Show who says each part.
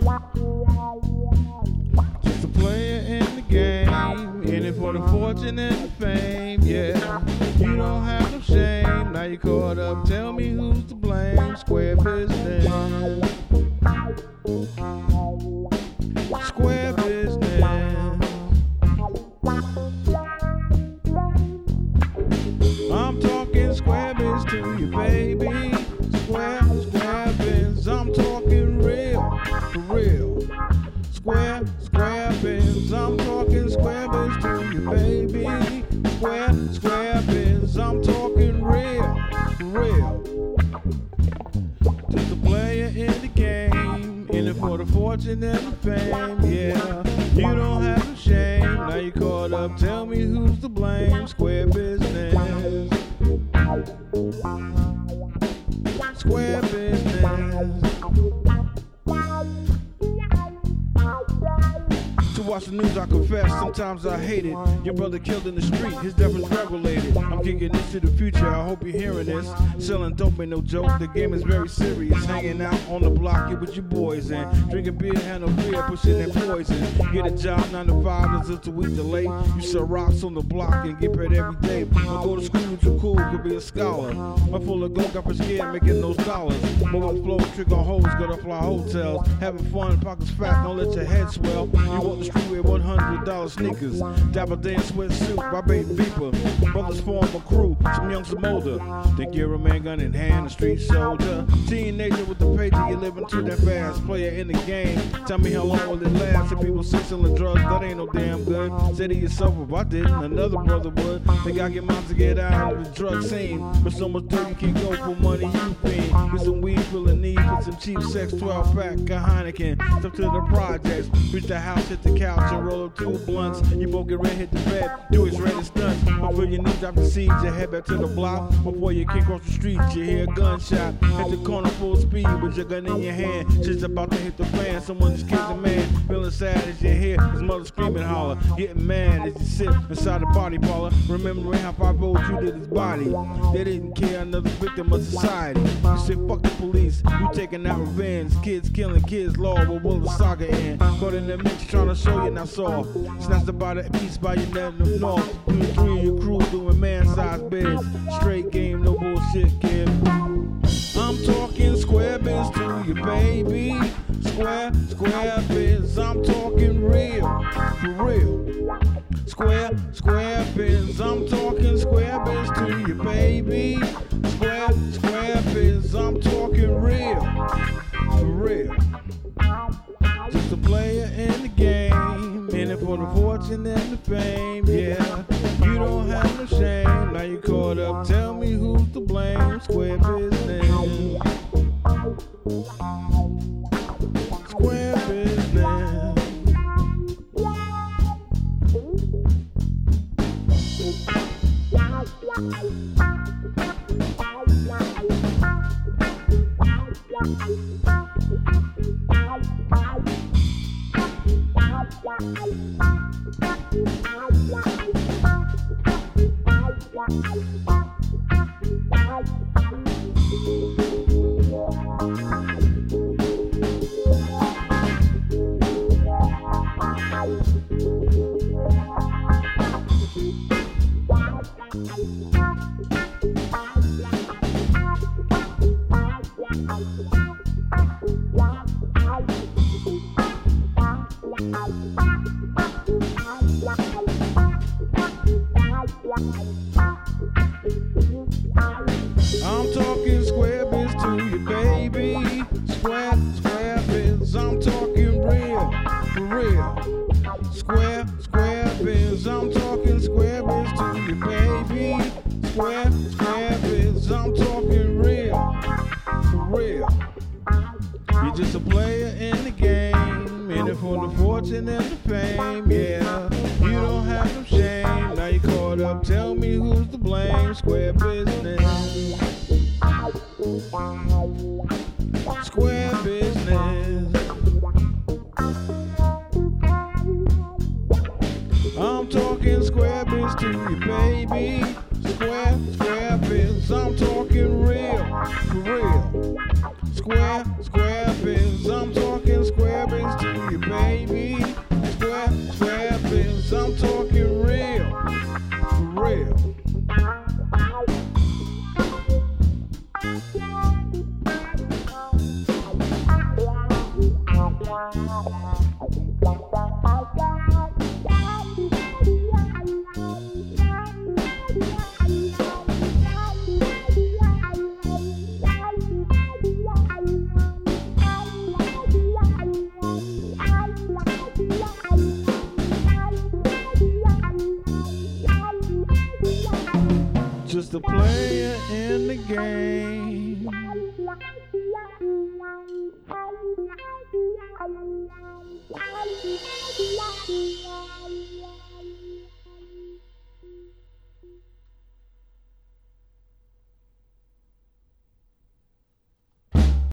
Speaker 1: Just a player in the game, in it for the fortune and the fame, yeah. You don't have no shame, now you caught up, tell me who's to blame. Square business. Square business. I'm talking square biz to you, baby. Square biz. I'm talking real, for real. Square biz. I'm talking square biz to you, baby. Square biz. I'm talking real, for real. Just a player in the game, in it for the fortune and the fame, yeah. You don't have no shame, now you caught up, tell me who's to blame. Square business. Square business. To watch the news, I confess, sometimes I hate it. Your brother killed in the street, his death is drug related. I'm kicking into the future, I hope you're hearing this. Selling dope ain't no joke, the game is very serious. Hanging out on the block, get with your boys and drinking beer, handle beer, pushing that poison. Get a job, 9 to 5, is just a week delay. You sell rocks on the block and get paid every day. I go to school, too cool, could be a scholar. I'm full of gold, got for scared, making those dollars. Mobile flow, trick on hoes, go to fly hotels. Having fun, pockets fat, don't let your head swell. You walk the street with $100 sneakers. Dapper Dan sweatsuit, vibrating beeper. Brothers form a crew, some young, some older. Think you're a man, gun in hand, a street soldier. Teenager with the pager, you living too damn fast. Player in the game, tell me how long will it last? If people say selling drugs, that ain't no damn good. Said to yourself, if I didn't, another brother would. Think I get mine to get out of the drug scene. But so much dirt you can't go for money you fiend. With some weed, feeling need for some cheap sex, 12 pack, a Heineken. Step to the projects, reach the house, hit the couch, and roll up 2 blunts. You both get ready, hit the bed, do his red and stunts. Before your knees drop the seeds, you head back to the block. Before you kick across the street, you hear a gunshot. Hit the corner full speed with your gun in your hand. Shit's about to hit the fan, someone just killed a man. Feeling sad as you hear his mother screaming, holler. Getting mad as you sit inside the party parlor. Remembering how 5 you did his body. They didn't care, another victim of society. You said fuck the police, you taking out revenge. Kids killing kids, law, what will the saga end? Caught in the mix, trying to show you not soft. Snatched about a piece by your net in the north. You and 3 of your crew doing man-sized beds. Straight game, no bullshit, kid. I'm talking square biz to you, baby. Square biz. I'm talking real, for real. Square biz. I'm talking square biz to you, baby. Square biz. I'm talking real, for real. Just a player in the game, in it for the fortune and the fame, yeah. You don't have no shame, now you caught up, tell me who's to blame. Square business. Square business. I'm talking square biz to you, baby. Square biz. I'm talking real, for real. Square biz. I'm talking square biz to you, baby. Square biz. I'm talking real, for real. You're just a player in the game, in it for the fortune and the fame, yeah. You don't have no shame, now you caught up, tell me who's to blame. Square business. Square business. I'm talking square biz to you, baby. Square biz. I'm talking real, for real. Square biz. I'm talking square biz. baby. Square bills. I'm talking real, for real. Just a player in the game.